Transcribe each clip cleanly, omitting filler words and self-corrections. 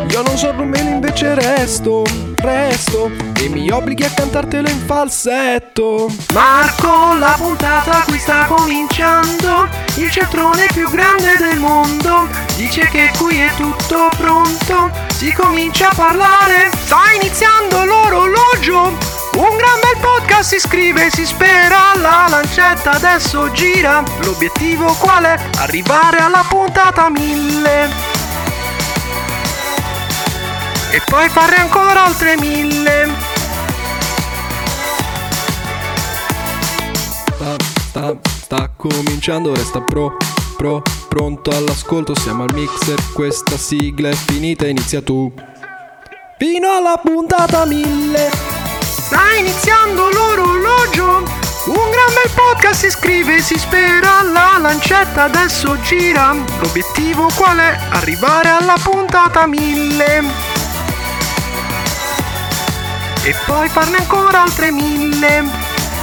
Io non so rumeno, invece resto e mi obblighi a cantartelo in falsetto. Marco, la puntata qui sta cominciando. Il centrone più grande del mondo dice che qui è tutto pronto. Si comincia a parlare. Sta iniziando l'orologio. Un gran bel podcast si scrive, si spera. La lancetta adesso gira. L'obiettivo qual è? Arrivare alla puntata 1000 e poi farne ancora oltre 1000. Sta cominciando, resta pronto all'ascolto. Siamo al mixer, questa sigla è finita, inizia tu. Fino alla puntata 1000. Sta iniziando l'orologio. Un gran bel podcast si scrive, si spera. La lancetta adesso gira. L'obiettivo qual è? Arrivare alla puntata 1000 e poi farne ancora altre 1000.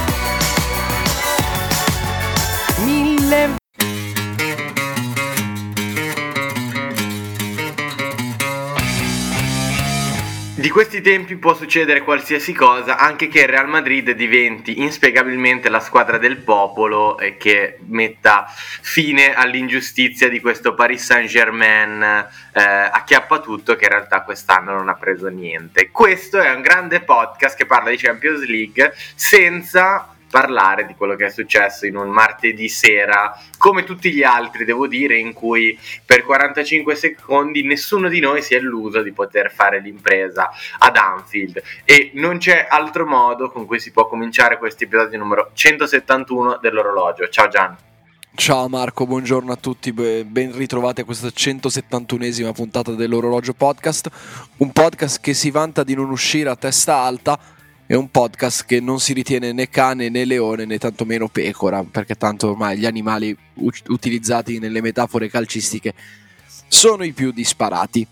Di questi tempi può succedere qualsiasi cosa, anche che il Real Madrid diventi inspiegabilmente la squadra del popolo e che metta fine all'ingiustizia di questo Paris Saint-Germain acchiappatutto, che in realtà quest'anno non ha preso niente. Questo è un grande podcast che parla di Champions League senza parlare di quello che è successo in un martedì sera, come tutti gli altri, devo dire, in cui per 45 secondi nessuno di noi si è illuso di poter fare l'impresa ad Anfield, e non c'è altro modo con cui si può cominciare questo episodio numero 171 dell'orologio. Ciao Gian. Ciao Marco, buongiorno a tutti, ben ritrovati a questa 171esima puntata dell'orologio podcast, un podcast che si vanta di non uscire a testa alta. È un podcast che non si ritiene né cane né leone né tantomeno pecora, perché tanto ormai gli animali utilizzati nelle metafore calcistiche sono i più disparati.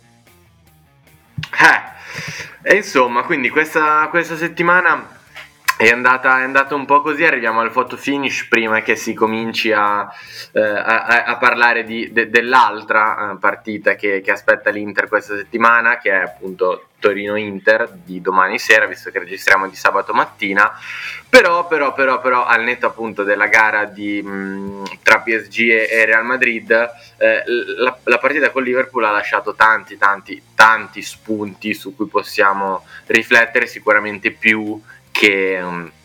E insomma, quindi questa settimana è andata un po' così. Arriviamo al photo finish prima che si cominci a parlare dell'altra partita che aspetta l'Inter questa settimana, che è appunto Torino-Inter di domani sera, visto che registriamo di sabato mattina. Però al netto appunto della gara tra PSG e Real Madrid, la partita con Liverpool ha lasciato tanti spunti su cui possiamo riflettere, sicuramente più che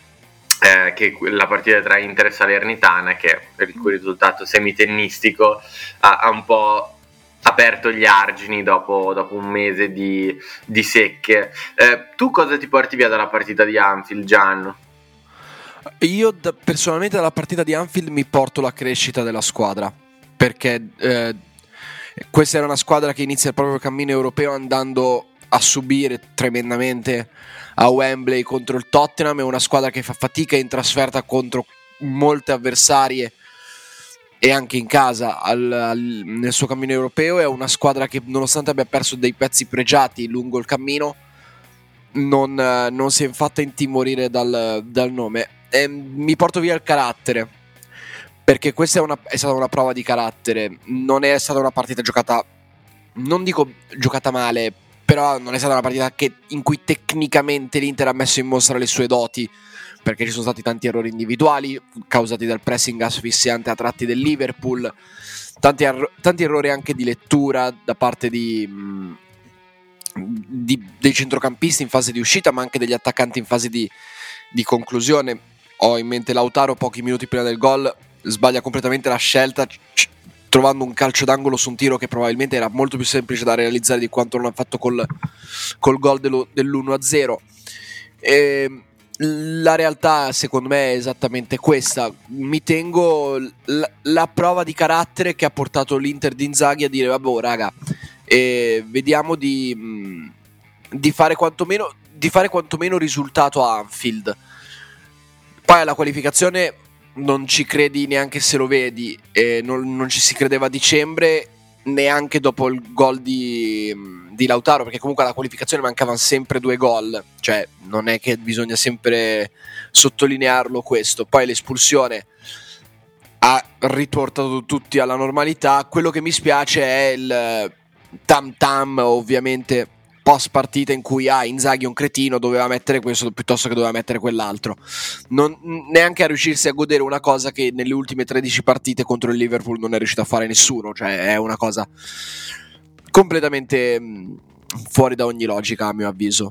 la partita tra Inter e Salernitana, che per il cui risultato semitennistico ha un po' aperto gli argini dopo un mese di secche. Tu cosa ti porti via dalla partita di Anfield, Gian? Io personalmente dalla partita di Anfield mi porto la crescita della squadra, perché questa era una squadra che inizia il proprio cammino europeo andando a subire tremendamente a Wembley contro il Tottenham. È una squadra che fa fatica in trasferta contro molte avversarie e anche in casa nel suo cammino europeo. È una squadra che, nonostante abbia perso dei pezzi pregiati lungo il cammino, non si è fatta intimorire dal nome. Mi porto via il carattere, perché questa è stata una prova di carattere. Non è stata una partita giocata, non dico giocata male, però non è stata una partita in cui tecnicamente l'Inter ha messo in mostra le sue doti, perché ci sono stati tanti errori individuali causati dal pressing asfissiante a tratti del Liverpool, tanti errori anche di lettura da parte dei centrocampisti in fase di uscita, ma anche degli attaccanti in fase di conclusione. Ho in mente Lautaro, pochi minuti prima del gol sbaglia completamente la scelta, trovando un calcio d'angolo su un tiro che probabilmente era molto più semplice da realizzare di quanto non ha fatto col gol dell'1-0. La realtà secondo me è esattamente questa. Mi tengo la prova di carattere che ha portato l'Inter di Inzaghi a dire vabbè raga, vediamo di fare quantomeno risultato a Anfield. Poi alla qualificazione non ci credi neanche se lo vedi, non ci si credeva a dicembre, neanche dopo il gol di Lautaro, perché comunque alla qualificazione mancavano sempre 2 gol, cioè non è che bisogna sempre sottolinearlo questo. Poi l'espulsione ha riportato tutti alla normalità. Quello che mi spiace è tam tam ovviamente post partita in cui Inzaghi è un cretino, doveva mettere questo piuttosto che doveva mettere quell'altro, neanche a riuscirsi a godere una cosa che nelle ultime 13 partite contro il Liverpool non è riuscito a fare nessuno, cioè è una cosa completamente fuori da ogni logica, a mio avviso.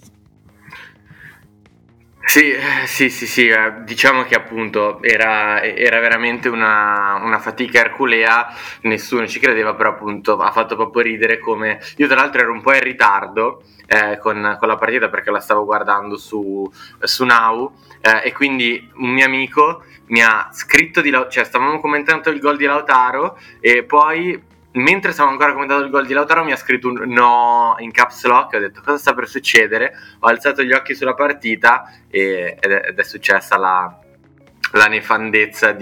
Sì, diciamo che appunto era veramente una fatica erculea, nessuno ci credeva, però appunto ha fatto proprio ridere come... Io tra l'altro ero un po' in ritardo con la partita perché la stavo guardando su Now, e quindi un mio amico mi ha scritto cioè stavamo commentando il gol di Lautaro e poi... Mentre stavo ancora commentando il gol di Lautaro mi ha scritto un no in caps lock, ho detto cosa sta per succedere, ho alzato gli occhi sulla partita ed è successa la nefandezza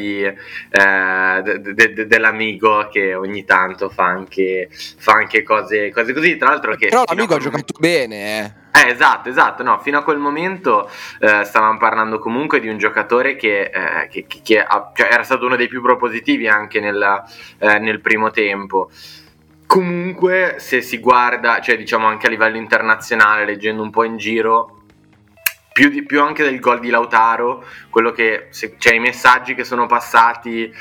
dell'amico che ogni tanto fa anche cose così, tra l'altro che però l'amico ha giocato bene esatto, no, fino a quel momento stavamo parlando comunque di un giocatore che cioè, era stato uno dei più propositivi anche nel primo tempo. Comunque se si guarda, cioè diciamo anche a livello internazionale, leggendo un po' in giro, più anche del gol di Lautaro, quello che cioè i messaggi che sono passati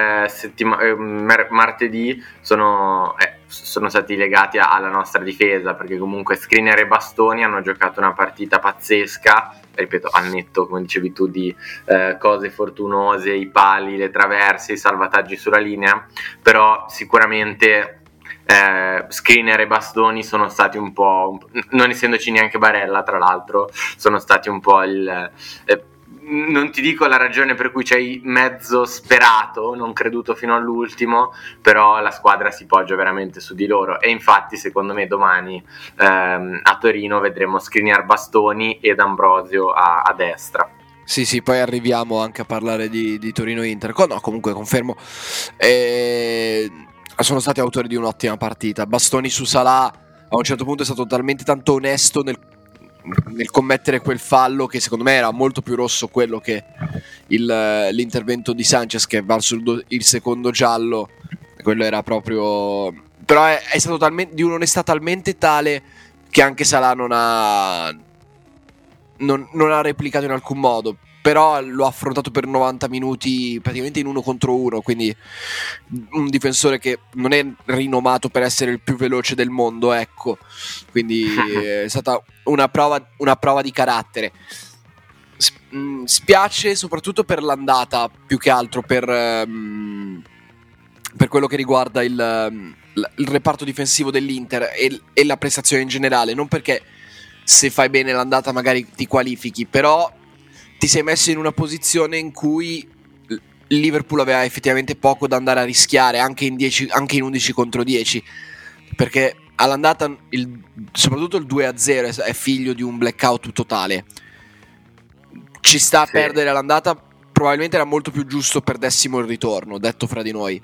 martedì sono stati legati alla nostra difesa, perché comunque Skriniar e Bastoni hanno giocato una partita pazzesca, ripeto, al netto, come dicevi tu, di cose fortunose, i pali, le traverse, i salvataggi sulla linea, però sicuramente Skriniar e Bastoni sono stati un po', non essendoci neanche Barella tra l'altro, sono stati un po' non ti dico la ragione per cui ci hai mezzo sperato, non creduto fino all'ultimo, però la squadra si poggia veramente su di loro e infatti secondo me domani a Torino vedremo Skriniar, Bastoni ed Ambrosio a destra. Sì, poi arriviamo anche a parlare di Torino-Inter. No, comunque confermo, sono stati autori di un'ottima partita. Bastoni su Salah a un certo punto è stato talmente tanto onesto nel commettere quel fallo che secondo me era molto più rosso quello che l'intervento di Sanchez, che è valso il secondo giallo. Quello era proprio, però è stato di un'onestà talmente tale che anche Salah non ha replicato in alcun modo, però lo ha affrontato per 90 minuti praticamente in 1 contro 1, quindi un difensore che non è rinomato per essere il più veloce del mondo, ecco, quindi è stata una prova di carattere. Spiace soprattutto per l'andata, più che altro per quello che riguarda il reparto difensivo dell'Inter e la prestazione in generale, non perché se fai bene l'andata magari ti qualifichi, però ti sei messo in una posizione in cui il Liverpool aveva effettivamente poco da andare a rischiare anche in 11 contro 10, perché all'andata soprattutto il 2-0 è figlio di un blackout totale. Ci sta a perdere all'andata, probabilmente era molto più giusto perdessimo il ritorno, detto fra di noi.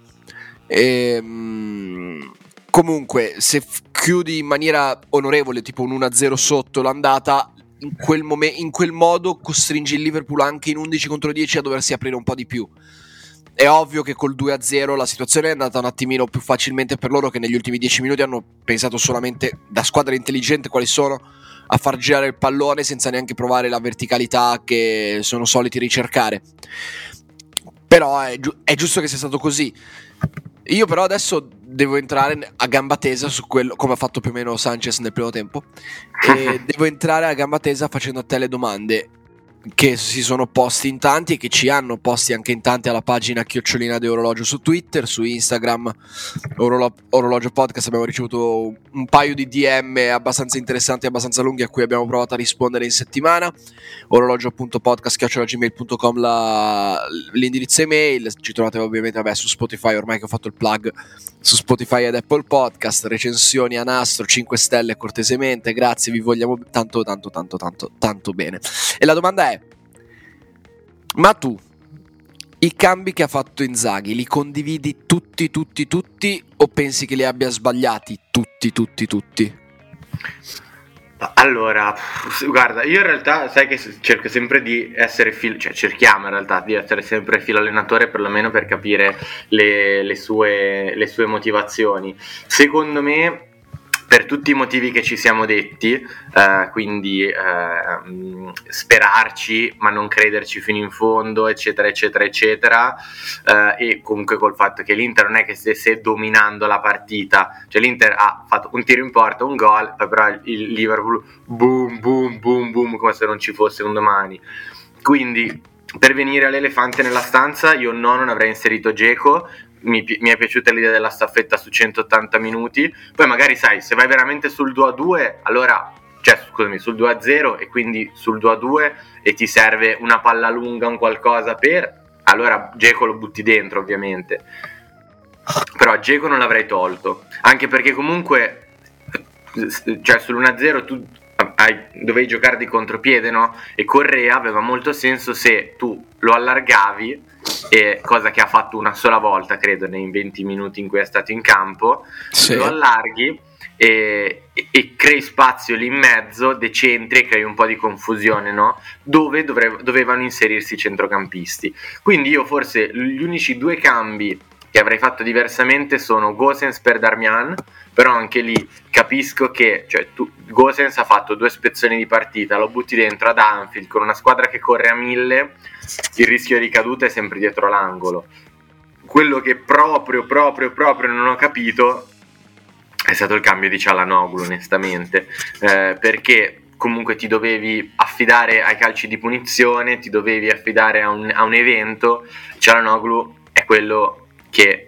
Comunque se chiudi in maniera onorevole, tipo un 1-0 sotto l'andata, in quel modo costringi il Liverpool anche in 11 contro 10 a doversi aprire un po' di più. È ovvio che col 2-0 la situazione è andata un attimino più facilmente per loro, che negli ultimi 10 minuti hanno pensato solamente, da squadra intelligente quali sono, a far girare il pallone senza neanche provare la verticalità che sono soliti ricercare. Però è giusto che sia stato così. Io però adesso devo entrare a gamba tesa su quello, come ha fatto più o meno Sanchez nel primo tempo, e devo entrare a gamba tesa facendo a te le domande che si sono posti in tanti e che ci hanno posti anche in tanti alla pagina @ di Orologio su Twitter, su Instagram Orologio Podcast. Abbiamo ricevuto un paio di DM abbastanza interessanti, abbastanza lunghi, a cui abbiamo provato a rispondere in settimana. orologio.podcast@gmail.com l'indirizzo email. Ci trovate ovviamente su Spotify, ormai che ho fatto il plug, su Spotify ed Apple Podcast. Recensioni a nastro, 5 stelle cortesemente, grazie, vi vogliamo tanto bene. E la domanda è: ma tu i cambi che ha fatto Inzaghi li condividi tutti o pensi che li abbia sbagliati tutti? Allora, guarda, io in realtà sai che cerco sempre di essere cioè cerchiamo in realtà di essere sempre filo allenatore, perlomeno per capire le sue motivazioni. Secondo me, per tutti i motivi che ci siamo detti, quindi sperarci ma non crederci fino in fondo, eccetera eccetera eccetera, e comunque col fatto che l'Inter non è che stesse dominando la partita, cioè l'Inter ha fatto un tiro in porta, un gol, poi però il Liverpool boom boom boom boom come se non ci fosse un domani. Quindi per venire all'elefante nella stanza, io non avrei inserito Dzeko. Mi è piaciuta l'idea della staffetta su 180 minuti. Poi magari sai, se vai veramente sul 2-2, allora, cioè scusami, sul 2-0 e quindi sul 2-2 e ti serve una palla lunga, un qualcosa allora Dzeko lo butti dentro ovviamente. Però Dzeko non l'avrei tolto, anche perché comunque cioè sull'1-0 tu dovevi giocare di contropiede, no? E Correa aveva molto senso se tu lo allargavi, cosa che ha fatto una sola volta credo nei 20 minuti in cui è stato in campo, sì. Lo allarghi e crei spazio lì in mezzo, decentri e crei un po' di confusione, no? Dove dovevano inserirsi i centrocampisti. Quindi io forse gli unici due cambi che avrei fatto diversamente sono Gosens per Darmian, però anche lì capisco che Gosens ha fatto 2 spezzoni di partita, lo butti dentro ad Anfield con una squadra che corre a 1000, il rischio di caduta è sempre dietro l'angolo. Quello che proprio non ho capito è stato il cambio di Çalhanoğlu, onestamente, perché comunque ti dovevi affidare ai calci di punizione, ti dovevi affidare a un evento. Çalhanoğlu è quello che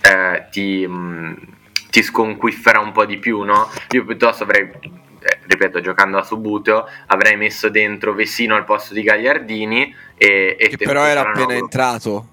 ti sconquiffera un po' di più, no? Io piuttosto avrei, ripeto, giocando a Subbuteo, avrei messo dentro Vecino al posto di Gagliardini che però era appena entrato.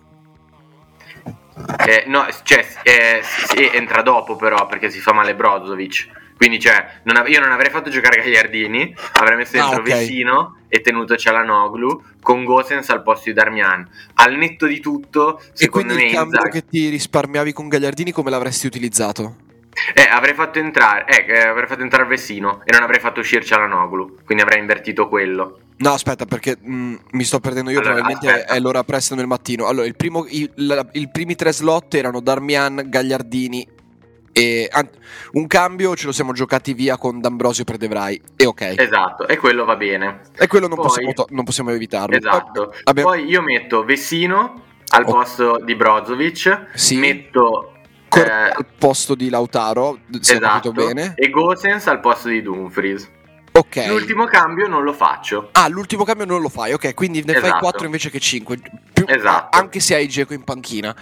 No, cioè sì, entra dopo però perché si fa male Brozovic. Quindi io non avrei fatto giocare Gagliardini, avrei messo dentro Vecino e tenuto Çalhanoğlu con Gosens al posto di Darmian. Al netto di tutto, secondo me il cambio che ti risparmiavi con Gagliardini come l'avresti utilizzato? Avrei fatto entrare Vecino e non avrei fatto uscire Çalhanoğlu, quindi avrei invertito quello. No, aspetta, perché mi sto perdendo io, allora, probabilmente aspetta. È l'ora presto nel mattino. Allora, i primi 3 slot erano Darmian, Gagliardini e un cambio ce lo siamo giocati via con D'Ambrosio per De Vrij e ok. Esatto, e quello va bene. E quello non possiamo evitarlo. Esatto. Poi io metto Vecino al posto di Brozovic, sì. Metto al posto di Lautaro, se ho capito bene, e Gosens al posto di Dumfries. Ok. L'ultimo cambio non lo faccio. L'ultimo cambio non lo fai, ok, quindi ne fai 4 invece che 5. Esatto. Anche se hai Dzeko in panchina.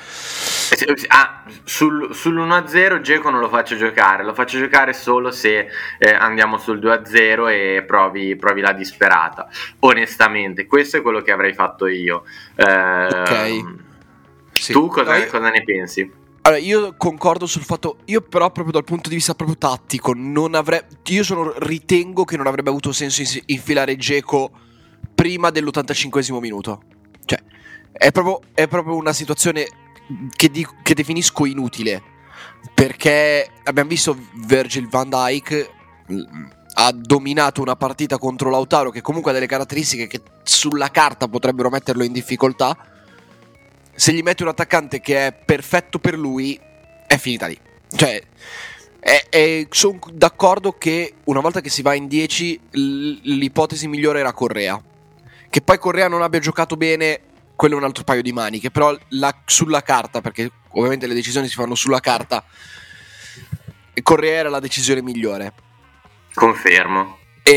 Sull'1-0 Dzeko non lo faccio giocare solo se andiamo sul 2-0 e provi la disperata. Onestamente, questo è quello che avrei fatto io. Ok. Sì. Tu cosa ne pensi? Allora, io concordo sul fatto, io però proprio dal punto di vista proprio tattico ritengo che non avrebbe avuto senso infilare Dzeko prima dell'85esimo minuto. Cioè, è proprio una situazione che definisco inutile, perché abbiamo visto Virgil van Dijk ha dominato una partita contro Lautaro che comunque ha delle caratteristiche che sulla carta potrebbero metterlo in difficoltà. Se gli metti un attaccante che è perfetto per lui, è finita lì. Cioè, sono d'accordo che una volta che si va in 10, l'ipotesi migliore era Correa. Che poi Correa non abbia giocato bene, quello è un altro paio di maniche. Però sulla carta, perché ovviamente le decisioni si fanno sulla carta, Correa era la decisione migliore. Confermo.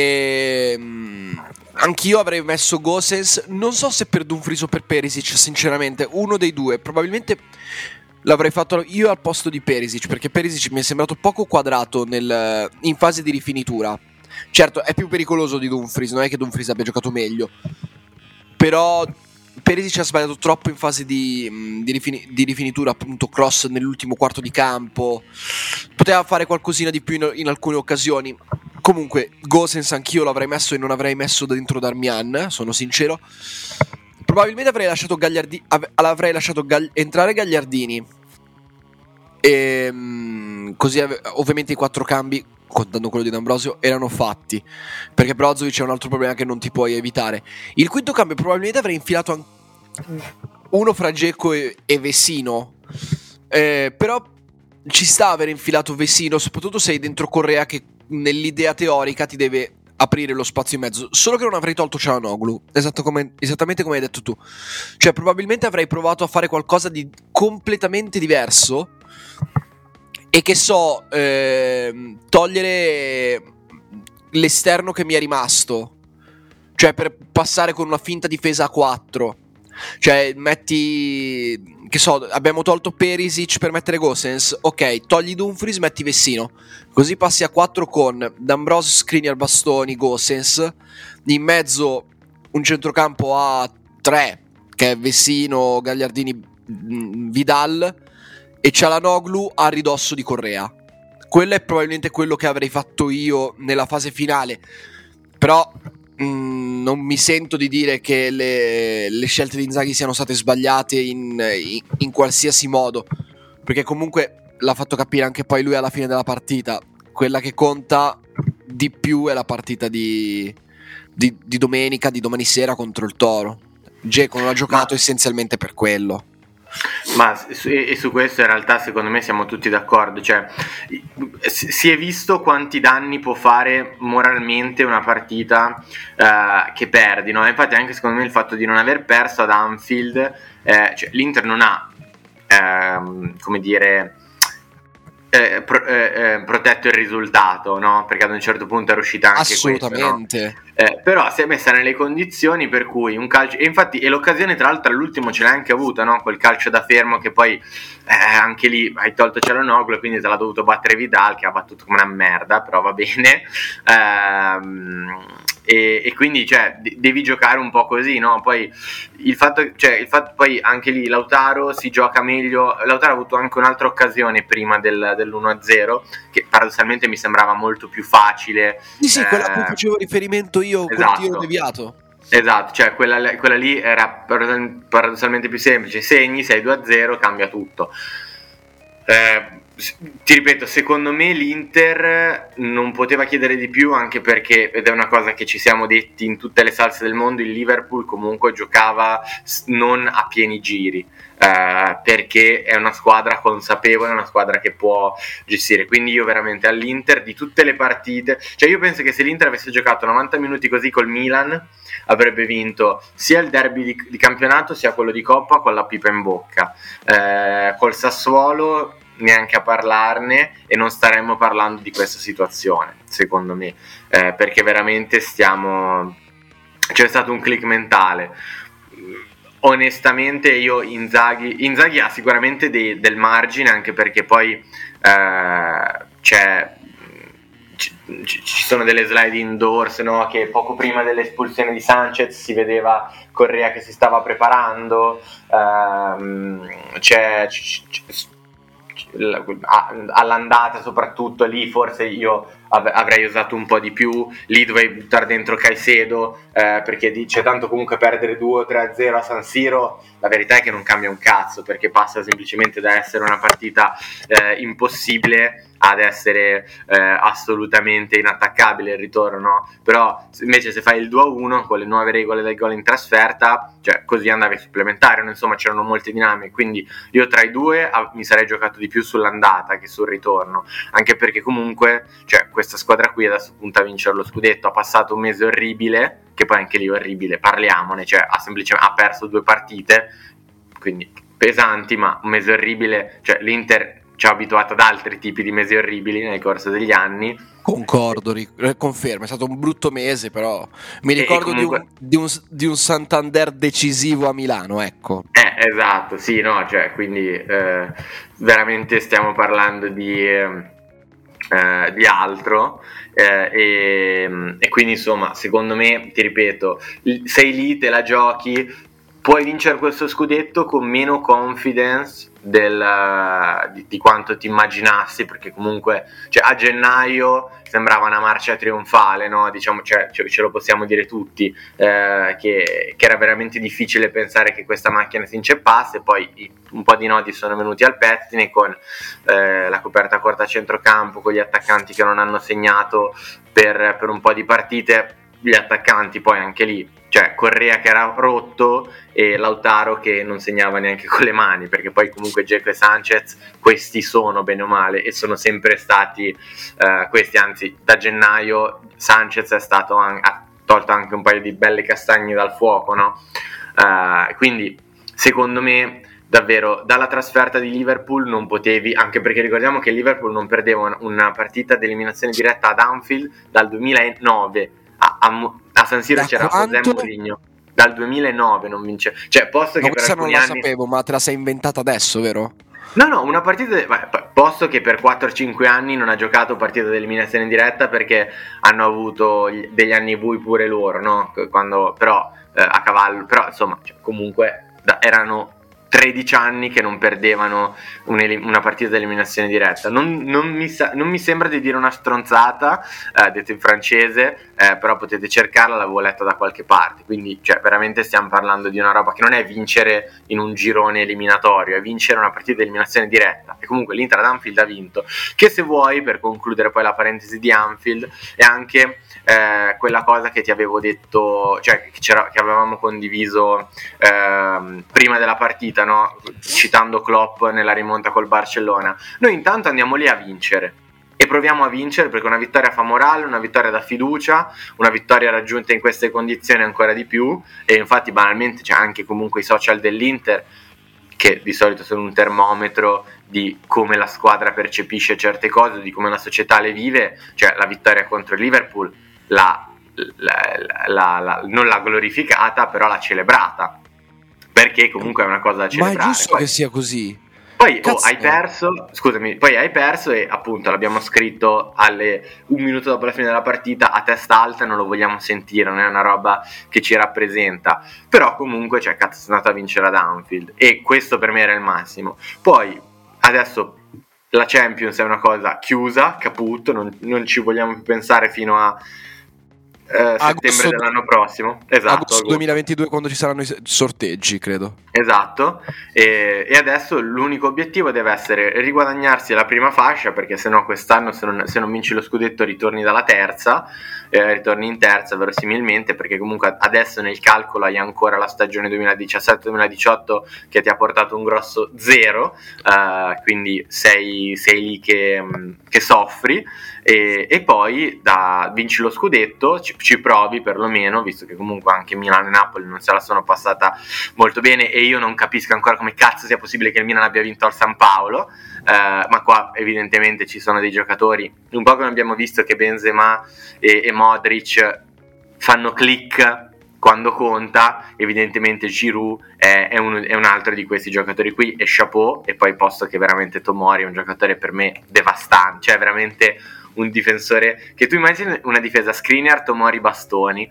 Anch'io avrei messo Gosens, non so se per Dumfries o per Perisic, sinceramente, uno dei due. Probabilmente l'avrei fatto io al posto di Perisic, perché Perisic mi è sembrato poco quadrato in fase di rifinitura. Certo, è più pericoloso di Dumfries, non è che Dumfries abbia giocato meglio, però Perisic ha sbagliato troppo in fase di rifinitura, appunto cross nell'ultimo quarto di campo, poteva fare qualcosina di più in alcune occasioni. Comunque Gosens anch'io l'avrei messo e non avrei messo dentro Darmian, sono sincero. Probabilmente avrei lasciato entrare Gagliardini e così ovviamente i 4 cambi contando quello di D'Ambrosio, erano fatti, perché Brozovic è un altro problema che non ti puoi evitare. Il quinto cambio probabilmente avrei infilato uno fra Dzeko e Vecino, però ci sta aver infilato Vecino, soprattutto se hai dentro Correa che nell'idea teorica ti deve aprire lo spazio in mezzo. Solo che non avrei tolto Çalhanoğlu, esattamente come hai detto tu. Cioè probabilmente avrei provato a fare qualcosa di completamente diverso e che so, togliere l'esterno che mi è rimasto, cioè per passare con una finta difesa a 4. Cioè metti, che so, abbiamo tolto Perisic per mettere Gosens, ok, togli Dumfries, metti Vecino, così passi a 4 con D'Ambrosio, Skriniar, Bastoni, Gosens, in mezzo un centrocampo a 3 che è Vecino, Gagliardini, Vidal, e Çalhanoğlu a ridosso di Correa. Quello è probabilmente quello che avrei fatto io nella fase finale, però non mi sento di dire che le scelte di Inzaghi siano state sbagliate in qualsiasi modo, perché comunque l'ha fatto capire anche poi lui alla fine della partita. Quella che conta di più è la partita di domenica, di domani sera contro il Toro. Dzeko non ha giocato essenzialmente per quello. Ma su questo in realtà secondo me siamo tutti d'accordo, cioè si è visto quanti danni può fare moralmente una partita che perdi, no? Infatti anche secondo me il fatto di non aver perso ad Anfield, cioè l'Inter non ha come dire protetto il risultato, no? Perché ad un certo punto era uscita anche assolutamente questo, no? Però si è messa nelle condizioni per cui un calcio, e infatti l'occasione tra l'altro all'ultimo ce l'hai anche avuta, no? Quel calcio da fermo che poi anche lì hai tolto Çalhanoğlu e quindi te l'ha dovuto battere Vidal che ha battuto come una merda, però va bene. E quindi cioè devi giocare un po' così, no? Poi il fatto poi anche lì Lautaro si gioca meglio. Lautaro ha avuto anche un'altra occasione prima dell'1-0 che paradossalmente mi sembrava molto più facile. Sì, quella a cui facevo riferimento io, esatto, col tiro deviato. Esatto, cioè quella lì era paradossalmente più semplice. Segni, sei 2-0, cambia tutto. Ti ripeto, secondo me l'Inter non poteva chiedere di più, anche perché, ed è una cosa che ci siamo detti in tutte le salse del mondo, il Liverpool comunque giocava non a pieni giri, perché è una squadra consapevole, è una squadra che può gestire. Quindi io veramente all'Inter di tutte le partite, cioè io penso che se l'Inter avesse giocato 90 minuti così col Milan avrebbe vinto sia il derby di campionato sia quello di Coppa con la pipa in bocca. Col Sassuolo neanche a parlarne, e non staremmo parlando di questa situazione secondo me, perché veramente c'è stato un click mentale. Onestamente io Inzaghi ha sicuramente del margine, anche perché poi ci sono delle slide indoors, no? Che poco prima dell'espulsione di Sanchez si vedeva Correa che si stava preparando, all'andata soprattutto lì forse io avrei usato un po' di più, lì dovevi buttare dentro Caicedo, perché dice tanto comunque perdere 2-3-0 a San Siro, la verità è che non cambia un cazzo, perché passa semplicemente da essere una partita impossibile ad essere assolutamente inattaccabile il ritorno, no? Però invece se fai il 2-1 con le nuove regole del gol in trasferta, cioè così andavi a supplementare, no? Insomma c'erano molte dinamiche, quindi io tra i due mi sarei giocato di più sull'andata che sul ritorno, anche perché comunque cioè questa squadra qui adesso punta a vincere lo scudetto, ha passato un mese orribile, che poi anche lì è orribile, parliamone, cioè ha perso 2 partite, quindi pesanti, ma un mese orribile, cioè l'Inter ci ha abituato ad altri tipi di mesi orribili nel corso degli anni. Concordo, confermo, è stato un brutto mese, però mi ricordo comunque di un Santander decisivo a Milano, ecco. Esatto, sì, no, cioè quindi veramente stiamo parlando di altro, e quindi insomma secondo me, ti ripeto, sei lì, te la giochi, puoi vincere questo scudetto con meno confidence di quanto ti immaginassi, perché comunque cioè, a gennaio sembrava una marcia trionfale, no? Diciamo, cioè, ce lo possiamo dire tutti, che era veramente difficile pensare che questa macchina si inceppasse. Poi un po' di nodi sono venuti al pettine con la coperta corta a centrocampo, con gli attaccanti che non hanno segnato per un po' di partite, gli attaccanti poi anche lì, cioè Correa che era rotto e Lautaro che non segnava neanche con le mani, perché poi comunque Dzeko e Sanchez questi sono bene o male e sono sempre stati questi, anzi da gennaio Sanchez è stato ha tolto anche un paio di belle castagne dal fuoco, no? Quindi secondo me davvero dalla trasferta di Liverpool non potevi, anche perché ricordiamo che Liverpool non perdeva una partita di eliminazione diretta ad Anfield dal 2009. A San Siro c'era José Mourinho dal 2009 non vince, cioè posto che per alcuni non la anni sapevo, ma te la sei inventata adesso, vero? No, una partita posto che per 4-5 anni non ha giocato partita di eliminazione diretta perché hanno avuto degli anni bui pure loro, no? Quando però a cavallo, però insomma, cioè, comunque erano 13 anni che non perdevano una partita di eliminazione diretta. Non mi sembra di dire una stronzata, detto in francese, però potete cercarla, l'avevo letta da qualche parte. Quindi cioè, veramente stiamo parlando di una roba che non è vincere in un girone eliminatorio, è vincere una partita di eliminazione diretta. E comunque l'Inter ad Anfield ha vinto. Che se vuoi, per concludere poi la parentesi di Anfield, è anche quella cosa che ti avevo detto, cioè che avevamo condiviso prima della partita, no? Citando Klopp nella rimonta col Barcellona. Noi intanto andiamo lì a vincere e proviamo a vincere, perché una vittoria fa morale, una vittoria dà fiducia, una vittoria raggiunta in queste condizioni ancora di più. E infatti banalmente c'è anche comunque i social dell'Inter che di solito sono un termometro di come la squadra percepisce certe cose, di come la società le vive. Cioè la vittoria contro il Liverpool non l'ha glorificata, però l'ha celebrata, perché comunque è una cosa da celebrare. Ma è giusto che sia così. Poi hai perso e appunto l'abbiamo scritto un minuto dopo la fine della partita a testa alta, non lo vogliamo sentire, non è una roba che ci rappresenta, però comunque cioè cazzo sei andato a vincere ad Anfield e questo per me era il massimo. Poi adesso la Champions è una cosa chiusa, caput, non ci vogliamo più pensare fino a settembre dell'anno prossimo, esatto, agosto 2022, quando ci saranno i sorteggi, credo. Esatto, e adesso l'unico obiettivo deve essere riguadagnarsi la prima fascia, perché sennò quest'anno se non vinci lo scudetto ritorni dalla terza, ritorni in terza verosimilmente, perché comunque adesso nel calcolo hai ancora la stagione 2017-2018 che ti ha portato un grosso 0, quindi sei lì che soffri, e poi vinci lo scudetto, ci provi perlomeno, visto che comunque anche Milano e Napoli non se la sono passata molto bene e io non capisco ancora come cazzo sia possibile che il Milan abbia vinto al San Paolo, ma qua evidentemente ci sono dei giocatori, un po' come abbiamo visto che Benzema e Modric fanno click quando conta, evidentemente Giroud è un altro di questi giocatori qui, e chapeau. E poi posto che veramente Tomori è un giocatore per me devastante, cioè veramente un difensore che tu immagini una difesa Skriniar, Tomori, Bastoni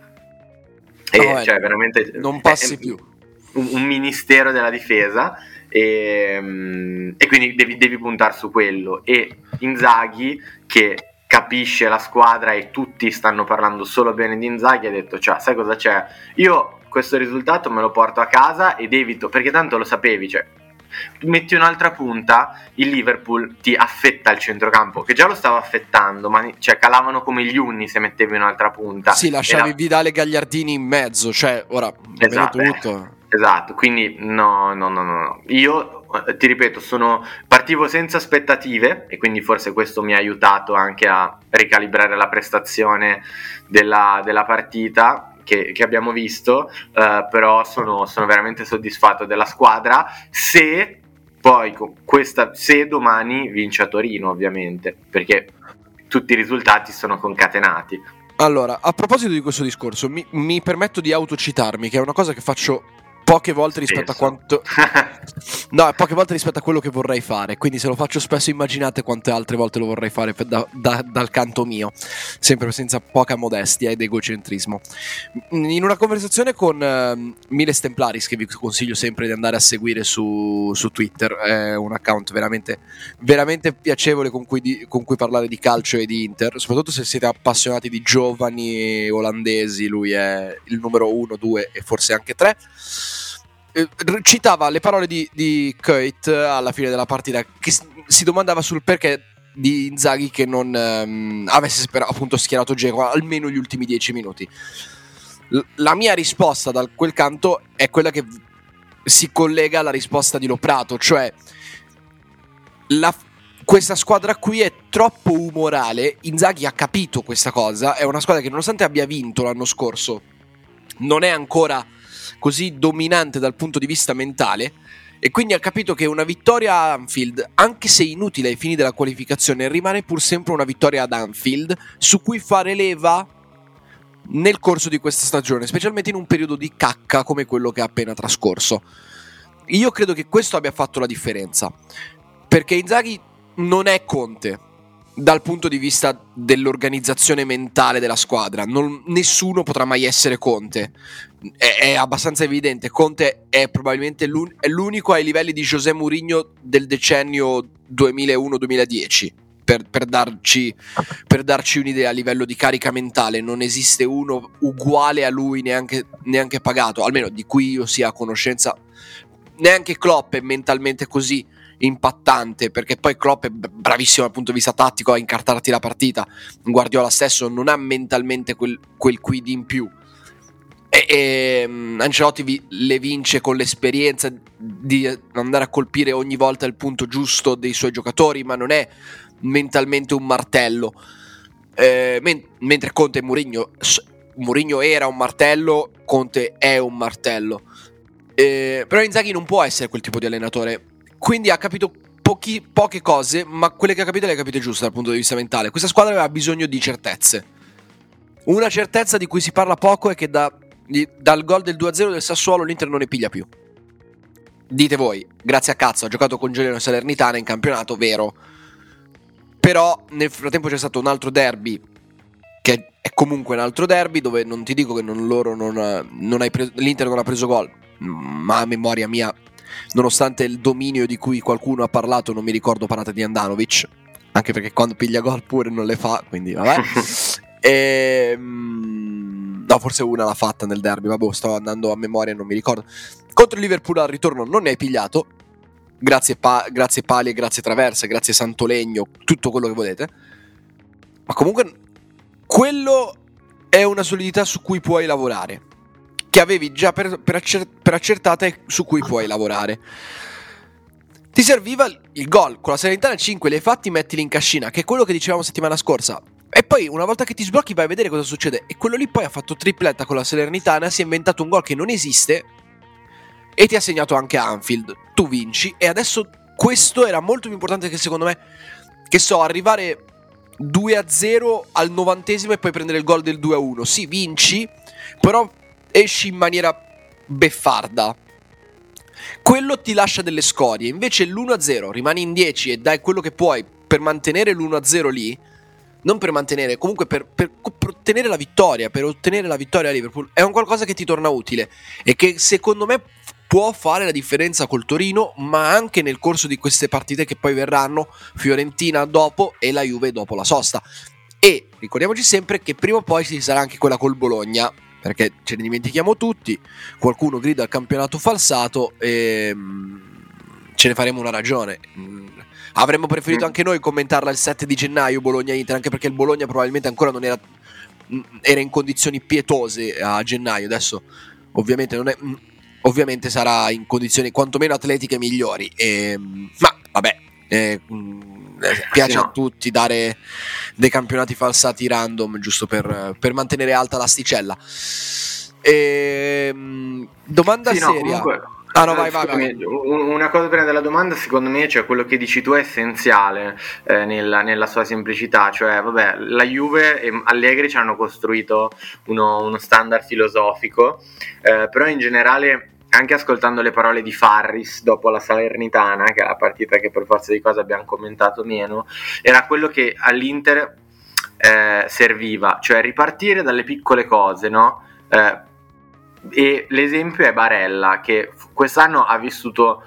e cioè veramente non passi più un ministero della difesa, e quindi devi puntare su quello. E Inzaghi, che capisce la squadra e tutti stanno parlando solo bene di Inzaghi, ha detto cioè sai cosa c'è, io questo risultato me lo porto a casa ed evito, perché tanto lo sapevi, cioè metti un'altra punta, il Liverpool ti affetta il centrocampo, che già lo stava affettando, ma cioè calavano come gli unni se mettevi un'altra punta. Sì, lasciavi Vidal e Gagliardini in mezzo, cioè ora va bene tutto. Esatto, quindi no. Io ti ripeto, partivo senza aspettative e quindi forse questo mi ha aiutato anche a ricalibrare la prestazione della partita che abbiamo visto, però sono veramente soddisfatto della squadra, se domani vince a Torino, ovviamente, perché tutti i risultati sono concatenati. Allora, a proposito di questo discorso, mi permetto di autocitarmi, che è una cosa che faccio poche volte rispetto a quanto no, poche volte rispetto a quello che vorrei fare, quindi se lo faccio spesso immaginate quante altre volte lo vorrei fare dal canto mio, sempre senza poca modestia ed egocentrismo. In una conversazione con Miles Templaris, che vi consiglio sempre di andare a seguire su Twitter, è un account veramente, veramente piacevole con cui parlare di calcio e di Inter, soprattutto se siete appassionati di giovani olandesi. Lui è il numero 1, 2 e forse anche 3. Citava le parole di Kuyt alla fine della partita, che si domandava sul perché di Inzaghi che non avesse appunto schierato Dzeko almeno gli ultimi 10 minuti. La mia risposta da quel canto è quella che si collega alla risposta di Loprato, cioè questa squadra qui è troppo umorale. Inzaghi ha capito questa cosa, è una squadra che nonostante abbia vinto l'anno scorso non è ancora così dominante dal punto di vista mentale, e quindi ha capito che una vittoria a Anfield, anche se inutile ai fini della qualificazione, rimane pur sempre una vittoria ad Anfield su cui fare leva nel corso di questa stagione, specialmente in un periodo di cacca come quello che ha appena trascorso. Io credo che questo abbia fatto la differenza, perché Inzaghi non è Conte dal punto di vista dell'organizzazione mentale della squadra. Nessuno potrà mai essere Conte, è abbastanza evidente. Conte è probabilmente l'unico ai livelli di José Mourinho del decennio 2001-2010, per darci un'idea a livello di carica mentale. Non esiste uno uguale a lui, neanche pagato, almeno di cui io sia a conoscenza. Neanche Klopp è mentalmente così impattante, perché poi Klopp è bravissimo dal punto di vista tattico a incartarti la partita. Guardiola stesso non ha mentalmente quel quid in più, e Ancelotti le vince con l'esperienza di andare a colpire ogni volta il punto giusto dei suoi giocatori, ma non è mentalmente un martello, mentre Conte e Mourinho era un martello, Conte è un martello. Però Inzaghi non può essere quel tipo di allenatore, quindi ha capito poche cose, ma quelle che ha capito le ha capite giuste dal punto di vista mentale. Questa squadra aveva bisogno di certezze. Una certezza di cui si parla poco è che dal gol del 2-0 del Sassuolo l'Inter non ne piglia più. Dite voi, grazie a cazzo, ha giocato con Genoa e Salernitana in campionato, vero, però nel frattempo c'è stato un altro derby, che è comunque un altro derby, dove non ti dico che l'Inter non ha preso gol, ma a memoria mia, nonostante il dominio di cui qualcuno ha parlato, non mi ricordo parate di Handanovic, anche perché quando piglia gol pure non le fa, quindi vabbè. No, forse una l'ha fatta nel derby, vabbè, sto andando a memoria e non mi ricordo. Contro il Liverpool al ritorno non ne hai pigliato, grazie pali, grazie traverse, grazie Santolegno, tutto quello che volete, ma comunque quello è una solidità su cui puoi lavorare, che avevi già per accertata e su cui puoi lavorare. Ti serviva il gol con la Salernitana 5, li hai fatti, mettili in cascina, che è quello che dicevamo settimana scorsa, e poi una volta che ti sblocchi vai a vedere cosa succede. E quello lì poi ha fatto tripletta con la Salernitana, si è inventato un gol che non esiste e ti ha segnato anche Anfield. Tu vinci, e adesso questo era molto più importante che, secondo me, che arrivare 2-0 al 90esimo e poi prendere il gol del 2-1. Sì, vinci, però esci in maniera beffarda. Quello ti lascia delle scorie. Invece l'1-0 rimani in 10 e dai quello che puoi per mantenere l'1-0 lì, non per mantenere, comunque per ottenere la vittoria, per ottenere la vittoria a Liverpool, è un qualcosa che ti torna utile e che secondo me può fare la differenza col Torino, ma anche nel corso di queste partite che poi verranno, Fiorentina dopo e la Juve dopo la sosta. E ricordiamoci sempre che prima o poi ci sarà anche quella col Bologna, perché ce ne dimentichiamo tutti, qualcuno grida al campionato falsato e ce ne faremo una ragione. Avremmo preferito anche noi commentarla il 7 di gennaio Bologna-Inter, anche perché il Bologna probabilmente ancora non era in condizioni pietose a gennaio. Adesso ovviamente non è, ovviamente sarà in condizioni quantomeno atletiche migliori, ma vabbè, piace a tutti dare dei campionati falsati random giusto per mantenere alta l'asticella. Domanda seria. Comunque, vai. Una cosa prima della domanda, secondo me, cioè quello che dici tu è essenziale nella sua semplicità. Cioè, vabbè, la Juve e Allegri ci hanno costruito uno standard filosofico, però in generale anche ascoltando le parole di Farris dopo la Salernitana, che è la partita che per forza di cose abbiamo commentato meno, era quello che all'Inter serviva, cioè ripartire dalle piccole cose, no? E l'esempio è Barella, che quest'anno ha vissuto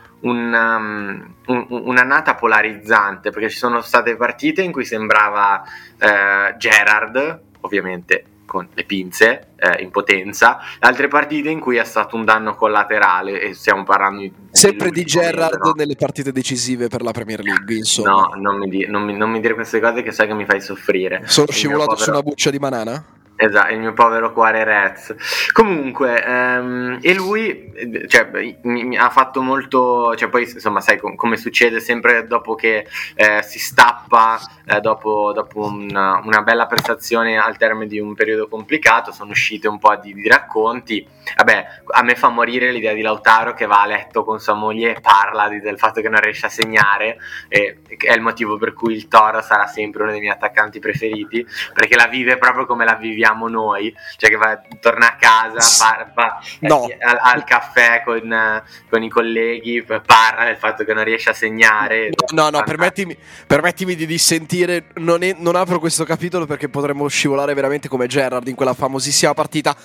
un'annata polarizzante, perché ci sono state partite in cui sembrava Gerrard, ovviamente con le pinze, in potenza, altre partite in cui è stato un danno collaterale, e stiamo parlando sempre di Gerrard, no? nelle partite decisive per la Premier League, insomma. No, non mi dire queste cose, che sai che mi fai soffrire. Sono scivolato su una buccia di banana? Esatto, il mio povero cuore Reds. Comunque, e lui, cioè, mi ha fatto molto, cioè, poi insomma, sai come succede sempre dopo che si stappa, dopo una bella prestazione al termine di un periodo complicato, sono uscite un po' di racconti. Vabbè, a me fa morire l'idea di Lautaro che va a letto con sua moglie e parla del fatto che non riesce a segnare, e che è il motivo per cui il Toro sarà sempre uno dei miei attaccanti preferiti, perché la vive proprio come la viviamo noi, cioè che torna a casa, No. al caffè con i colleghi, parla del fatto che non riesce a segnare. No, permettimi di dissentire, non apro questo capitolo perché potremmo scivolare veramente come Gerrard in quella famosissima partita,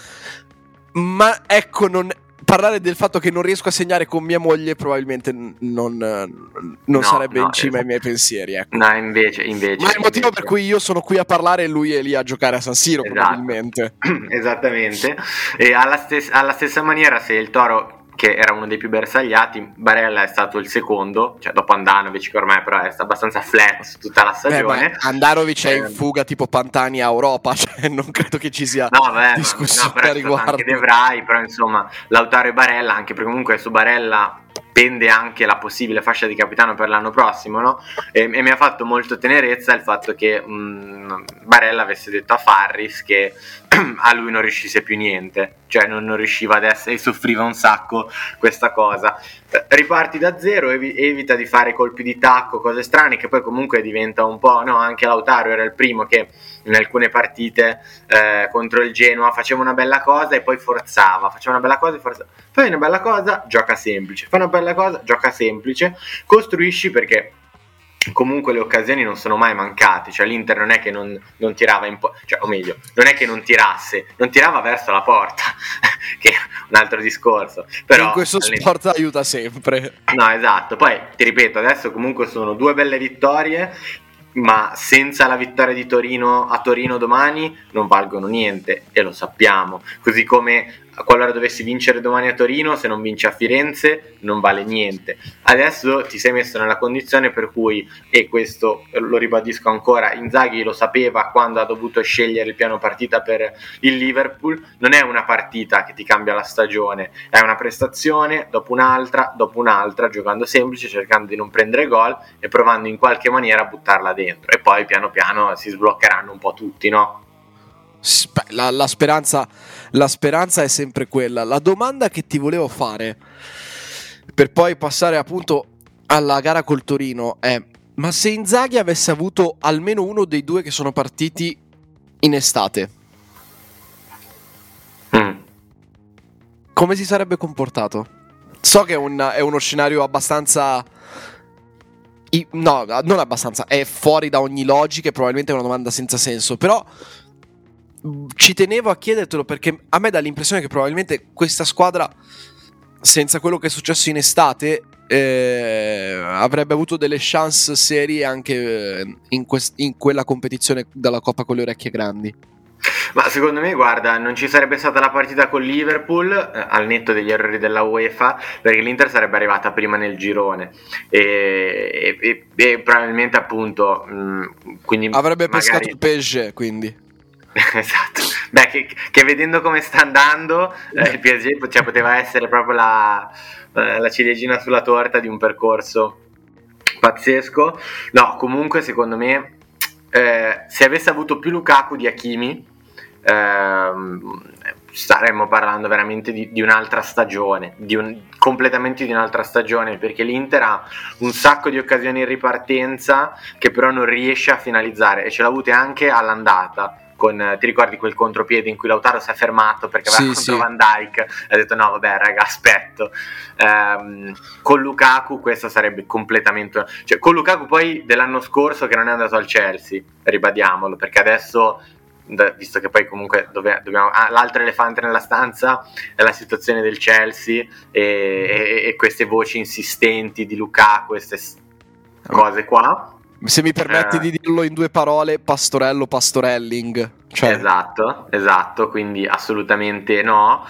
ma ecco, parlare del fatto che non riesco a segnare con mia moglie probabilmente non sarebbe in cima ai miei pensieri, ecco. No, invece. Ma è il motivo per cui io sono qui a parlare e lui è lì a giocare a San Siro, esatto. Probabilmente. Esattamente. E alla stessa maniera, se il Toro, che era uno dei più bersagliati, Barella è stato il secondo, cioè dopo Andanovic, che ormai però è abbastanza flat su tutta la stagione. Andanovic è in fuga tipo Pantani a Europa, cioè non credo che ci sia discussione però a riguardo. Anche De Vrij, però insomma Lautaro e Barella, anche perché comunque su Barella pende anche la possibile fascia di capitano per l'anno prossimo, no? E mi ha fatto molto tenerezza il fatto che Barella avesse detto a Farris che a lui non riuscisse più niente, cioè non riusciva ad essere, e soffriva un sacco questa cosa. Riparti da zero, evita di fare colpi di tacco, cose strane, che poi comunque diventa un po', no? Anche Lautaro era il primo che in alcune partite contro il Genoa faceva una bella cosa e poi forzava, fai una bella cosa, gioca semplice, fai una bella cosa, gioca semplice, costruisci, perché comunque le occasioni non sono mai mancate, cioè l'Inter non è che non tirava cioè, o meglio, non è che non tirasse, non tirava verso la porta che è un altro discorso, però in questo sport aiuta sempre. No, esatto. Poi ti ripeto, adesso comunque sono 2 belle vittorie, ma senza la vittoria di Torino a Torino domani non valgono niente, e lo sappiamo, così come qualora dovessi vincere domani a Torino, se non vince a Firenze non vale niente. Adesso ti sei messo nella condizione per cui, e questo lo ribadisco ancora, Inzaghi lo sapeva quando ha dovuto scegliere il piano partita per il Liverpool, non è una partita che ti cambia la stagione, è una prestazione dopo un'altra, giocando semplice, cercando di non prendere gol e provando in qualche maniera a buttarla dentro, e poi piano piano si sbloccheranno un po' tutti, no? La speranza è sempre quella. La domanda che ti volevo fare, per poi passare appunto alla gara col Torino, è: ma se Inzaghi avesse avuto almeno uno dei 2 che sono partiti in estate, come si sarebbe comportato? So che è uno scenario abbastanza... No, non abbastanza, è fuori da ogni logica e probabilmente è una domanda senza senso, però ci tenevo a chiedertelo perché a me dà l'impressione che probabilmente questa squadra, senza quello che è successo in estate, avrebbe avuto delle chance serie anche in quella competizione dalla Coppa con le orecchie grandi. Ma secondo me, guarda, non ci sarebbe stata la partita con Liverpool, al netto degli errori della UEFA, perché l'Inter sarebbe arrivata prima nel girone e probabilmente appunto quindi avrebbe magari pescato il PSG, quindi esatto. Beh, che vedendo come sta andando, il PSG, cioè, poteva essere proprio la ciliegina sulla torta di un percorso pazzesco. No, comunque secondo me se avesse avuto più Lukaku di Hakimi, staremmo parlando veramente di un'altra stagione, completamente di un'altra stagione, perché l'Inter ha un sacco di occasioni in ripartenza che però non riesce a finalizzare, e ce l'ha avute anche all'andata. ti ricordi quel contropiede in cui Lautaro si è fermato perché aveva contro Van Dijk, ha detto no vabbè raga aspetto. Con Lukaku questa sarebbe completamente, cioè con Lukaku poi dell'anno scorso che non è andato al Chelsea, ribadiamolo, perché adesso, visto che poi comunque dobbiamo l'altro elefante nella stanza è la situazione del Chelsea e queste voci insistenti di Lukaku, queste cose qua. Se mi permetti di dirlo in 2 parole, pastorelling, cioè. Esatto, quindi assolutamente no.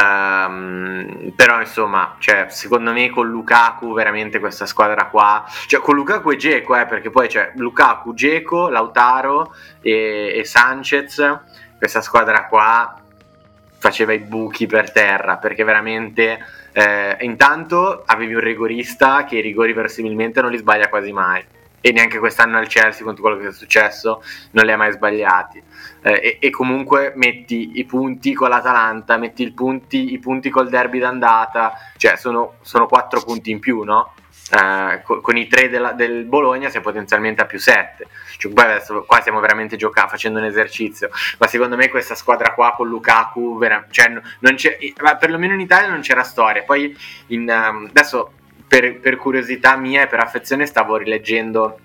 Però insomma, cioè, secondo me con Lukaku veramente questa squadra qua, cioè con Lukaku e Dzeko, perché poi c'è Lukaku, Dzeko, Lautaro e Sanchez, questa squadra qua faceva i buchi per terra, perché veramente intanto avevi un rigorista che i rigori verosimilmente non li sbaglia quasi mai, e neanche quest'anno al Chelsea con tutto quello che è successo non li ha mai sbagliati, e comunque metti i punti con l'Atalanta, metti i punti col derby d'andata, cioè sono 4 punti in più, no? Con i 3 del Bologna sei potenzialmente a più 7, cioè, poi adesso qua stiamo veramente facendo un esercizio, ma secondo me questa squadra qua con Lukaku cioè, non c'è, perlomeno in Italia non c'era storia. Poi adesso per curiosità mia e per affezione stavo rileggendo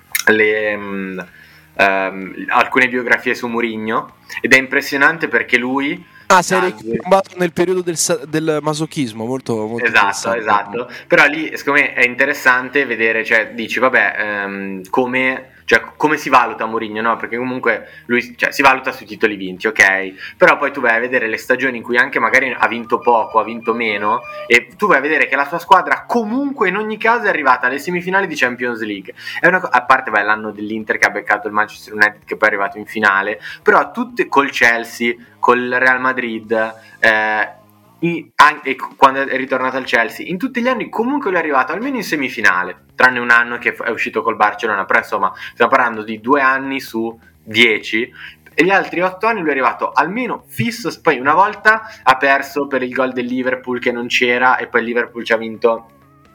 alcune biografie su Mourinho ed è impressionante perché lui sei ritrovato nel periodo del masochismo, molto, molto esatto, però lì secondo me è interessante vedere, cioè dici vabbè, come si valuta Mourinho, no? Perché comunque lui, cioè, si valuta sui titoli vinti, ok? Però poi tu vai a vedere le stagioni in cui anche magari ha vinto poco, ha vinto meno, e tu vai a vedere che la sua squadra comunque in ogni caso è arrivata alle semifinali di Champions League. A parte l'anno dell'Inter che ha beccato il Manchester United che poi è arrivato in finale, però tutte col Chelsea, col Real Madrid, e quando è ritornato al Chelsea, in tutti gli anni comunque lui è arrivato almeno in semifinale, tranne un anno che è uscito col Barcellona, però insomma stiamo parlando di 2 anni su 10, e gli altri 8 anni lui è arrivato almeno fisso. Poi una volta ha perso per il gol del Liverpool che non c'era, e poi il Liverpool ci ha vinto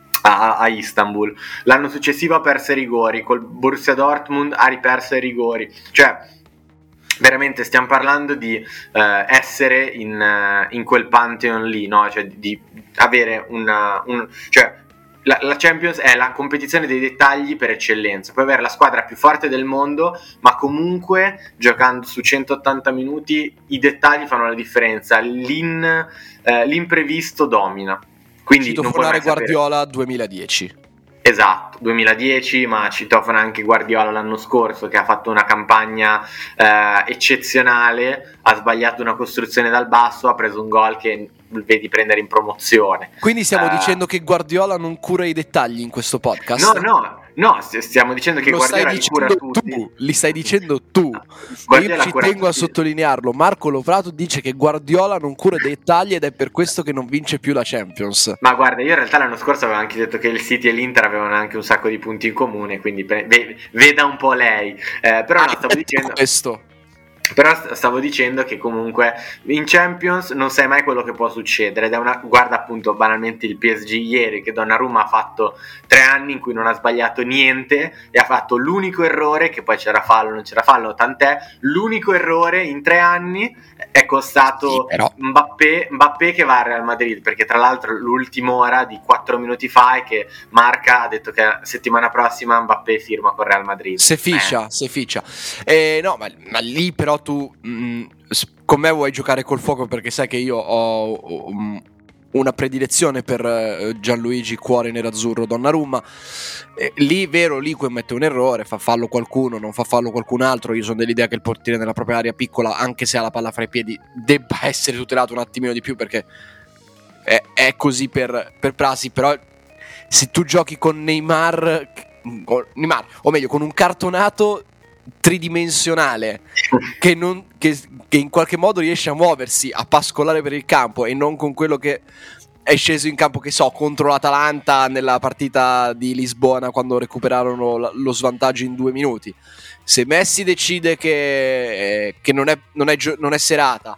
a Istanbul. L'anno successivo ha perso i rigori, col Borussia Dortmund ha riperso i rigori, cioè veramente stiamo parlando di essere in quel pantheon lì, no? Cioè di avere cioè la Champions è la competizione dei dettagli per eccellenza. Puoi avere la squadra più forte del mondo, ma comunque giocando su 180 minuti i dettagli fanno la differenza, l'imprevisto domina. Quindi citofonare Guardiola 2010. Esatto, 2010, ma citofona anche Guardiola l'anno scorso che ha fatto una campagna eccezionale, ha sbagliato una costruzione dal basso, ha preso un gol che vedi prendere in promozione. Quindi stiamo dicendo che Guardiola non cura i dettagli in questo podcast? No, stiamo dicendo che Guardiola li cura tutti. Li stai dicendo tu. Io ci tengo a sottolinearlo. Marco Loprato dice che Guardiola non cura i dettagli ed è per questo che non vince più la Champions. Ma guarda, io in realtà l'anno scorso avevo anche detto che il City e l'Inter avevano anche un sacco di punti in comune, quindi veda un po' lei. Però no, stavo dicendo questo. Però stavo dicendo che comunque in Champions non sai mai quello che può succedere, ed guarda appunto banalmente il PSG ieri, che Donnarumma ha fatto 3 anni in cui non ha sbagliato niente e ha fatto l'unico errore, che poi c'era fallo, non c'era fallo, tant'è, l'unico errore in 3 anni è costato Mbappé che va al Real Madrid, perché tra l'altro l'ultima ora di 4 minuti fa è che Marca ha detto che settimana prossima Mbappé firma con Real Madrid. Se ficia. No, ma lì però tu con me vuoi giocare col fuoco, perché sai che io ho una predilezione per Gianluigi Cuore Nerazzurro Donnarumma. Lì commette un errore, fa fallo qualcuno, non fa fallo qualcun altro. Io sono dell'idea che il portiere nella propria area piccola, anche se ha la palla fra i piedi, debba essere tutelato un attimino di più, perché è così per prassi. Però se tu giochi con Neymar, o meglio con un cartonato tridimensionale che in qualche modo riesce a muoversi, a pascolare per il campo, e non con quello che è sceso in campo, che so, contro l'Atalanta nella partita di Lisbona, quando recuperarono lo svantaggio in 2 minuti. Se Messi decide che non è serata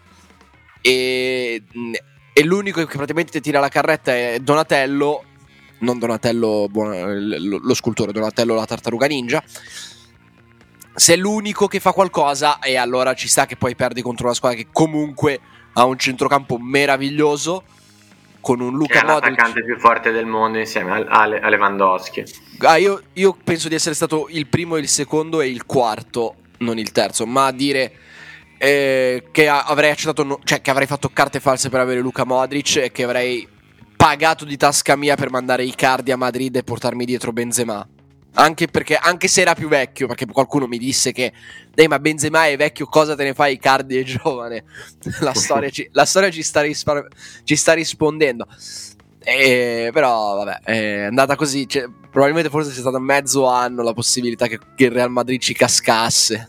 e l'unico che praticamente tira la carretta è Donatello, non Donatello lo scultore, Donatello la tartaruga ninja, se è l'unico che fa qualcosa, e allora ci sta che poi perdi contro una squadra che comunque ha un centrocampo meraviglioso, con un Che Luka è Modric. l'attaccante più forte del mondo insieme a Lewandowski. Io penso di essere stato il primo, il secondo e il quarto, non il terzo, ma a dire che avrei accettato, cioè che avrei fatto carte false per avere Luka Modric e che avrei pagato di tasca mia per mandare Icardi a Madrid e portarmi dietro Benzema. Anche se era più vecchio, perché qualcuno mi disse che ma Benzema è vecchio, cosa te ne fai, Icardi è giovane. La storia ci sta rispondendo. Però vabbè, è andata così, cioè, probabilmente forse c'è stato mezzo anno la possibilità che il Real Madrid ci cascasse.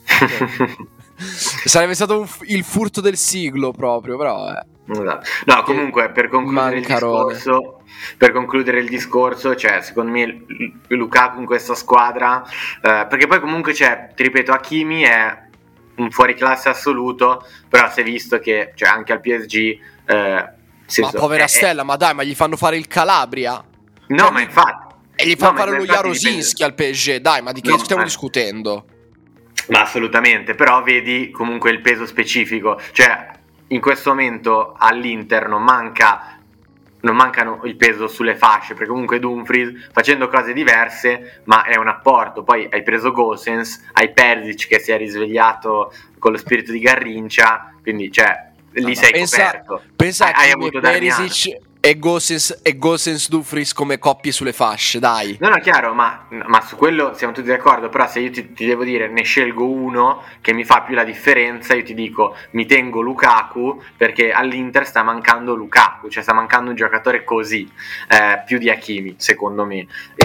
Sarebbe stato il furto del siglo proprio, però no, comunque per concludere il discorso, cioè secondo me Lukaku in questa squadra, perché poi comunque c'è, ti ripeto, Hakimi è un fuoriclasse assoluto, però si è visto che, cioè, anche al PSG ma povera Stella, ma dai, ma gli fanno fare il Calabria? No, cioè, ma infatti, e gli fanno fare lo Jarosinski al PSG, dai, ma di che stiamo discutendo? Ma assolutamente, però vedi comunque il peso specifico, cioè in questo momento all'Inter non mancano il peso sulle fasce, perché comunque Dumfries facendo cose diverse, ma è un apporto. Poi hai preso Gosens, hai Perisic che si è risvegliato con lo spirito di Garrincia, quindi cioè lì sei coperto. Pensa hai avuto Perisic e Gosens Dumfries come coppie sulle fasce, dai. No, chiaro, ma su quello siamo tutti d'accordo, però se io ti devo dire ne scelgo uno che mi fa più la differenza, io ti dico mi tengo Lukaku, perché all'Inter sta mancando Lukaku, cioè sta mancando un giocatore così, più di Hakimi secondo me,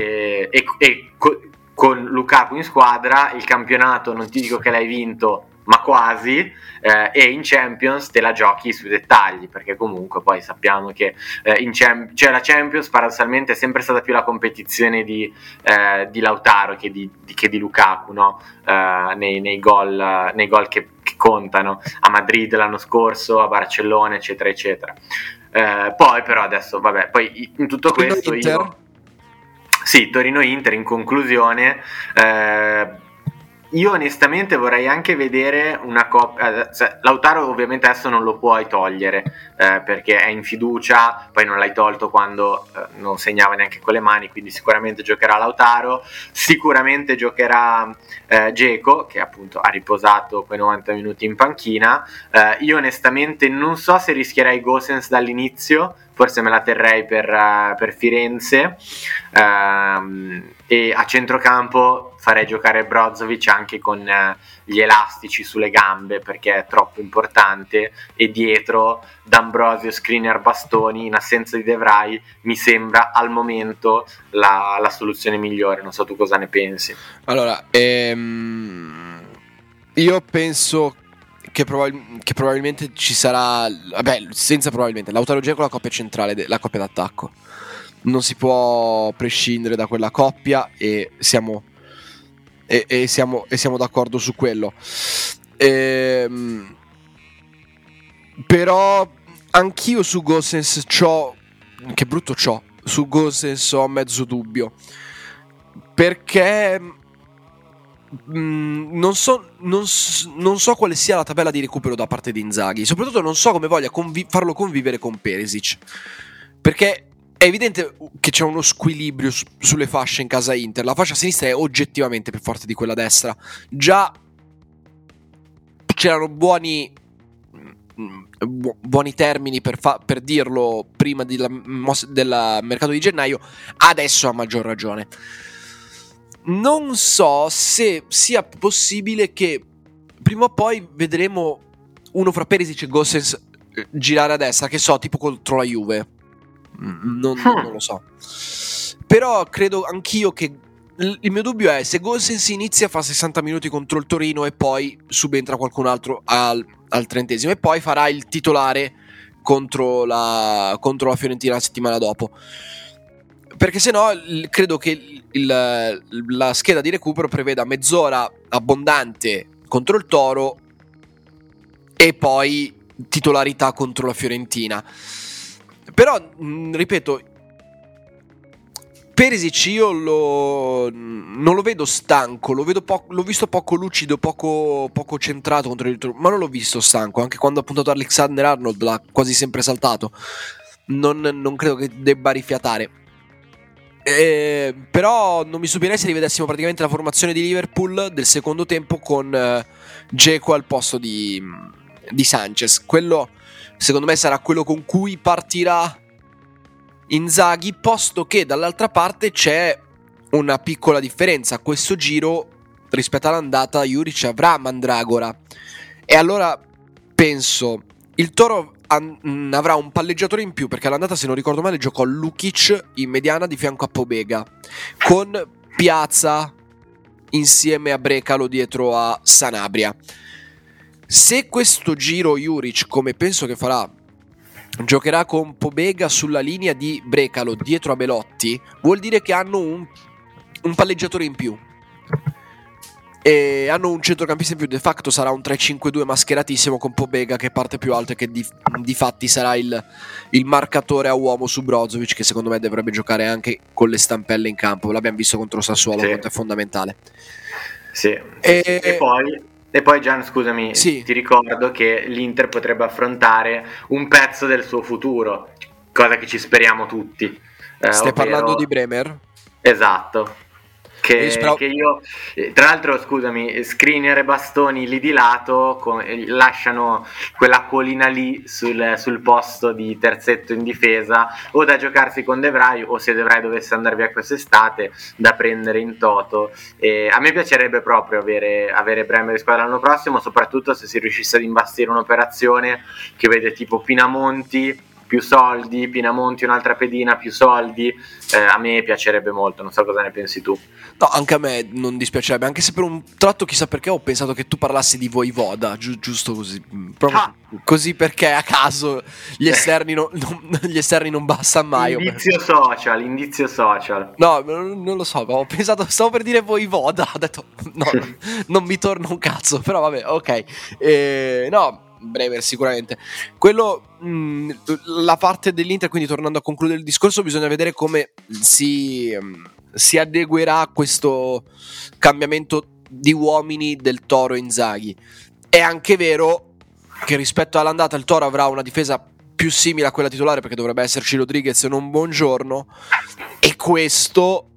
con Lukaku in squadra il campionato non ti dico che l'hai vinto, ma quasi, e in Champions te la giochi sui dettagli, perché comunque poi sappiamo che cioè la Champions paradossalmente è sempre stata più la competizione di Lautaro che di Lukaku, no? Nei gol che contano a Madrid l'anno scorso, a Barcellona, eccetera eccetera. Poi però adesso vabbè, poi in tutto questo Torino-Inter in conclusione, io onestamente vorrei anche vedere una coppia. Lautaro ovviamente adesso non lo puoi togliere, perché è in fiducia, poi non l'hai tolto quando non segnava neanche con le mani, quindi sicuramente giocherà Lautaro, sicuramente giocherà Dzeko, che appunto ha riposato quei 90 minuti in panchina. Io onestamente non so se rischierei Gosens dall'inizio, forse me la terrei per Firenze, e a centrocampo farei giocare Brozovic anche con gli elastici sulle gambe, perché è troppo importante, e dietro D'Ambrosio, Skriniar, Bastoni in assenza di De Vrij mi sembra al momento la soluzione migliore. Non so tu cosa ne pensi. Allora, io penso che probabilmente ci sarà, vabbè, senza probabilmente, Lautaro Dzeko la coppia centrale, la coppia d'attacco. Non si può prescindere da quella coppia e siamo d'accordo su quello. Però anch'io su Gosens su Gosens ho mezzo dubbio, perché non so quale sia la tabella di recupero da parte di Inzaghi. Soprattutto non so come voglia farlo convivere con Perisic, perché è evidente che c'è uno squilibrio sulle fasce in casa Inter. La fascia sinistra è oggettivamente più forte di quella destra. Già c'erano buoni termini per dirlo prima del mercato di gennaio, adesso a maggior ragione. Non so se sia possibile che prima o poi vedremo uno fra Perisic e Gosens girare a destra, che so, tipo contro la Juve. Non lo so. Però credo anch'io che il mio dubbio è se Gosens inizia, fa 60 minuti contro il Torino e poi subentra qualcun altro al 30esimo e poi farà il titolare contro la Fiorentina la settimana dopo, perché se no credo che la scheda di recupero preveda mezz'ora abbondante contro il Toro e poi titolarità contro la Fiorentina. Però ripeto, Perisic io non lo vedo stanco, l'ho visto poco lucido, poco centrato contro il ma non l'ho visto stanco, anche quando ha puntato Alexander-Arnold l'ha quasi sempre saltato. Non credo che debba rifiatare. Però non mi stupirei se rivedessimo praticamente la formazione di Liverpool del secondo tempo con Dzeko al posto di Sanchez. Quello secondo me sarà quello con cui partirà Inzaghi, posto che dall'altra parte c'è una piccola differenza. Questo giro rispetto all'andata Juric avrà Mandragora, e allora penso il Toro avrà un palleggiatore in più, perché all'andata, se non ricordo male, giocò Lukic in mediana di fianco a Pobega, con Piazza insieme a Brecalo dietro a Sanabria. Se questo giro Juric, come penso che farà, giocherà con Pobega sulla linea di Brecalo dietro a Belotti, vuol dire che hanno un palleggiatore in più e hanno un centrocampista in più. De facto sarà un 3-5-2 mascheratissimo, con Pobega che parte più alto e che di fatti sarà il marcatore a uomo su Brozovic, che secondo me dovrebbe giocare anche con le stampelle in campo. L'abbiamo visto contro Sassuolo, sì. Quanto è fondamentale. Sì. E poi Gian, scusami, sì, ti ricordo che l'Inter potrebbe affrontare un pezzo del suo futuro, cosa che ci speriamo tutti. Stai parlando di Bremer? Esatto. Che io, tra l'altro, scusami, Skriniar e Bastoni lì di lato lasciano quell'acquolina lì sul posto di terzetto in difesa, o da giocarsi con De Vrij, o se De Vrij dovesse andare via quest'estate, da prendere in toto. E a me piacerebbe proprio avere Bremer in squadra l'anno prossimo, soprattutto se si riuscisse ad imbastire un'operazione che vede tipo Pinamonti più soldi, Pinamonti un'altra pedina più soldi. A me piacerebbe molto, non so cosa ne pensi tu. No, anche a me non dispiacerebbe, anche se per un tratto, chissà perché, ho pensato che tu parlassi di Voivoda, giusto così, proprio così, perché a caso gli esterni gli esterni non bastano mai. Indizio social. No, non lo so, ho pensato, stavo per dire Voivoda, ho detto no, non mi torna un cazzo, però vabbè, ok. No, Bremer sicuramente. Quello, la parte dell'Inter, quindi tornando a concludere il discorso, bisogna vedere come si adeguerà a questo cambiamento di uomini del Toro Inzaghi. È anche vero che rispetto all'andata il Toro avrà una difesa più simile a quella titolare, perché dovrebbe esserci Rodriguez e non Buongiorno, e questo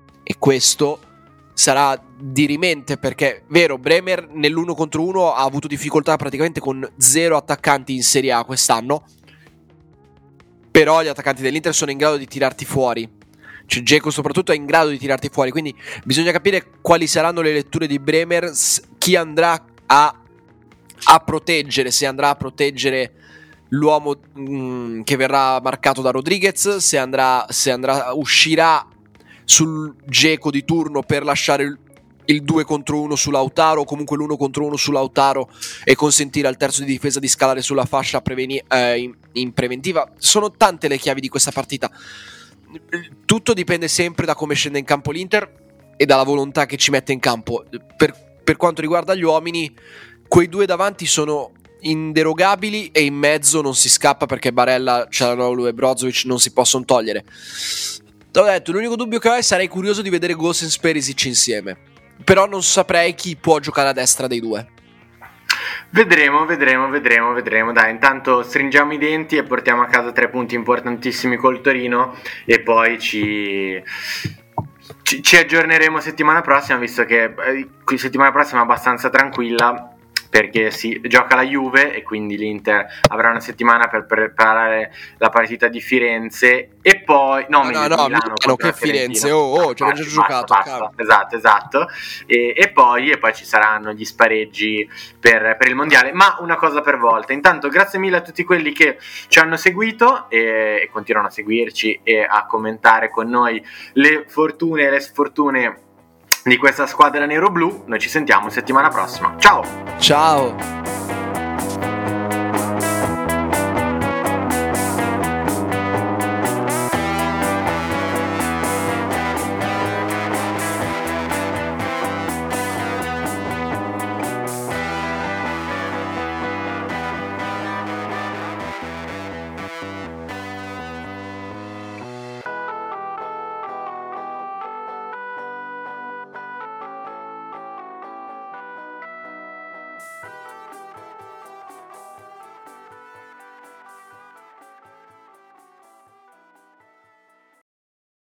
sarà dirimente, perché vero, Bremer nell'1 contro 1 ha avuto difficoltà praticamente con 0 attaccanti in Serie A quest'anno, però gli attaccanti dell'Inter sono in grado di tirarti fuori, cioè Dzeko soprattutto è in grado di tirarti fuori, quindi bisogna capire quali saranno le letture di Bremer, chi andrà a proteggere, se andrà a proteggere l'uomo che verrà marcato da Rodriguez, se uscirà sul Dzeko di turno per lasciare il 2 contro 1 su Lautaro, o comunque l'1 contro 1 su Lautaro, e consentire al terzo di difesa di scalare sulla fascia in preventiva. Sono tante le chiavi di questa partita. Tutto dipende sempre da come scende in campo l'Inter e dalla volontà che ci mette in campo. Per quanto riguarda gli uomini, quei due davanti sono inderogabili, e in mezzo non si scappa, perché Barella, Çalhanoğlu e Brozovic non si possono togliere. T'ho detto, l'unico dubbio che ho è, sarei curioso di vedere Gosens e Perisic insieme, però non saprei chi può giocare a destra dei due. Vedremo. Dai, intanto stringiamo i denti e portiamo a casa 3 punti importantissimi col Torino, e poi ci aggiorneremo settimana prossima, visto che settimana prossima è abbastanza tranquilla, perché si gioca la Juve e quindi l'Inter avrà una settimana per preparare la partita di Firenze, e poi Milano che Firenze, ce l'ho già giocato. Esatto, e poi ci saranno gli spareggi per il mondiale, ma una cosa per volta. Intanto grazie mille a tutti quelli che ci hanno seguito e continuano a seguirci e a commentare con noi le fortune e le sfortune di questa squadra nero-blu. Noi ci sentiamo settimana prossima. Ciao!